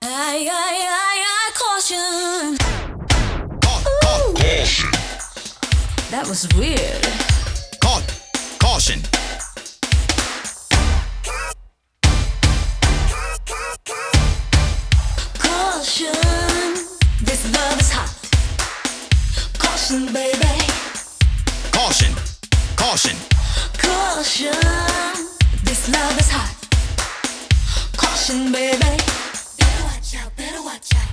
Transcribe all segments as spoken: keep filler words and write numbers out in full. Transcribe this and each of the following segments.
I, I, I, I caution. Ca- ca- caution. That was weird. Ca- caution. Caution. This love is hot. Caution, baby. Caution. Caution. Caution. This love is hot. Caution, baby. Better watch out, better watch out.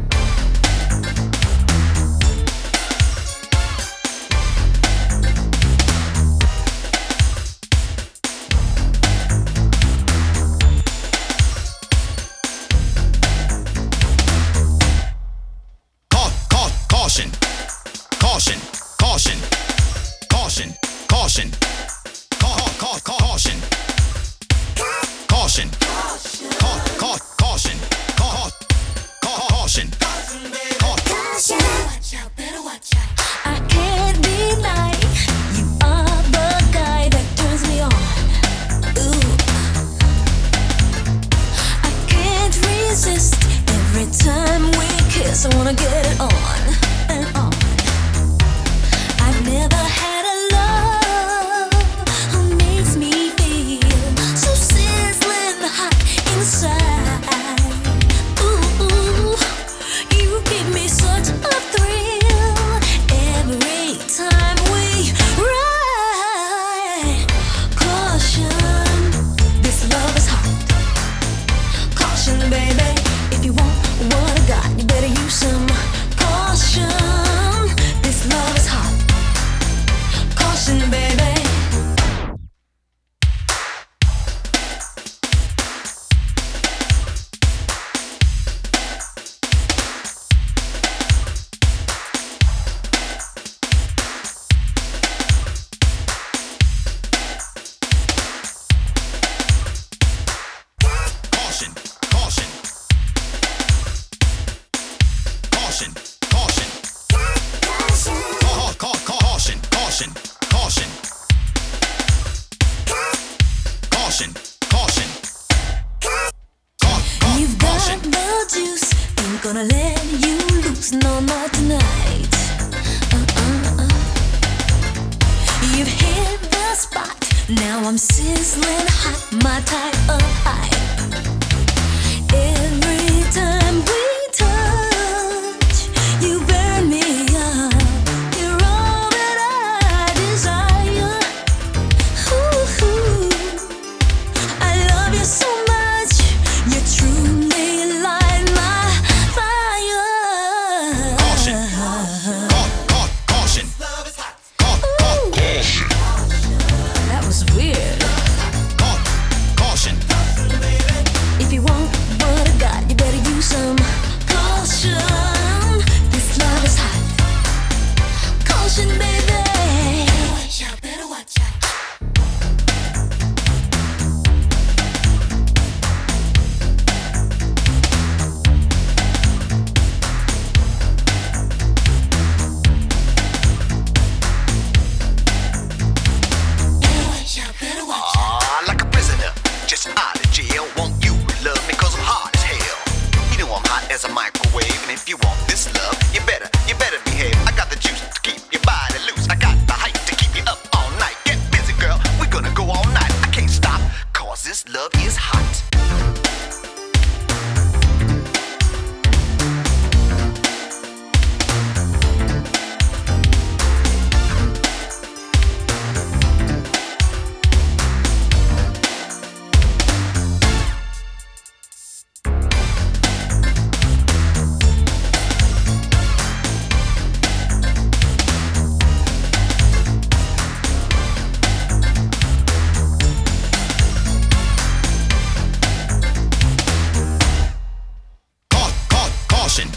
Ca- ca- caution. Caution. Caution. Caution. Caution. Ca- ca- ca- caution. Caution. Ca- ca- caution. Ca- ca- caution. Caution. Watch out, better watch out. I can't deny you are the guy that turns me on. Ooh. I can't resist. Every time we kiss, I wanna get it on and on. I've never had a love who makes me feel so sizzling hot inside. Ooh, ooh, you give me such a thrill every time we ride. Caution, this love is hot. Caution, baby, if you want what I got, you better use some caution. This love is hot. Caution, baby. Caution. Caution. Caution. Caution. Ca- ca- caution. Caution. Caution. Caution. Caution. Ca- ca- You've got caution. the juice, ain't gonna let you loose no more tonight. Uh-uh-uh. You've hit the spot, now I'm sizzling hot, my type of hype. Every time we touch, you burn me up. You're all that I desire. Ooh, I love you so much. You truly light my fire. Caution. Ca- ca- caution. Ca- ca- caution. That was weird. Ca- caution. If you want what I got, you better use some caution. This love is hot. Caution, baby. Watch out, better watch out. Watch out, better watch out. Ah, like a prisoner, just out of jail. Won't you love me cause I'm hot as hell? You know I'm hot as a microwave. And if you want this love, you better, you better behave. I got the juice to keep your body loose. I got the height to keep you up all night. Get busy, girl, we're gonna go all night. I can't stop, cause this love is hot. Ca- ca- caution.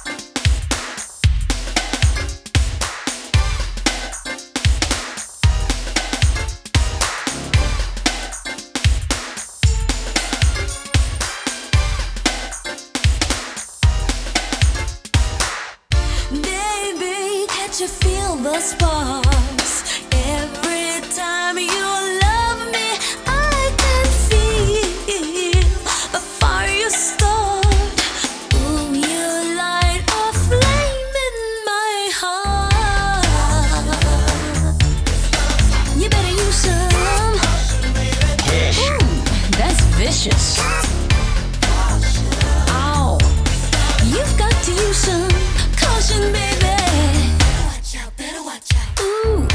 Baby, can't you feel the sparks? Every time you love me, I can feel the fire start. loves. Oh, you've got to use some caution, baby. Watch out, better watch out. Ooh.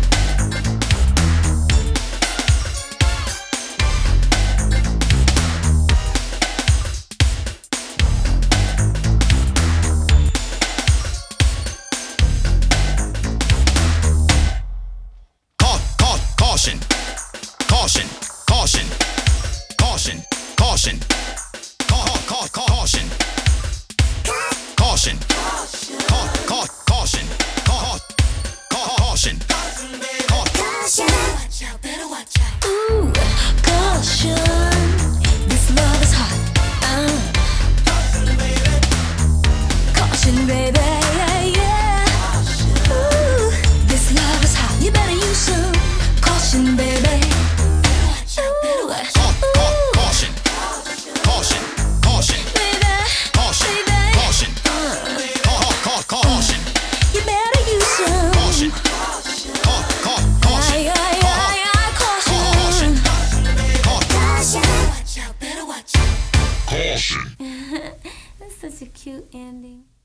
Caution, caution, caution, caution, caution, caution, caution, caution, caution, caution, caution. Watch out, better watch out. Ooh, caution. This love is hot. Uh. Caution, baby. Yeah, yeah. Ooh, this love is hot. You better use some caution, baby. Ooh, Caution, caution, caution, baby, caution, baby. caution, caution, You better use some caution, caution, Ay, ay, ay, ay, caution. caution. Watch out, better watch out. Caution. That's such a cute ending.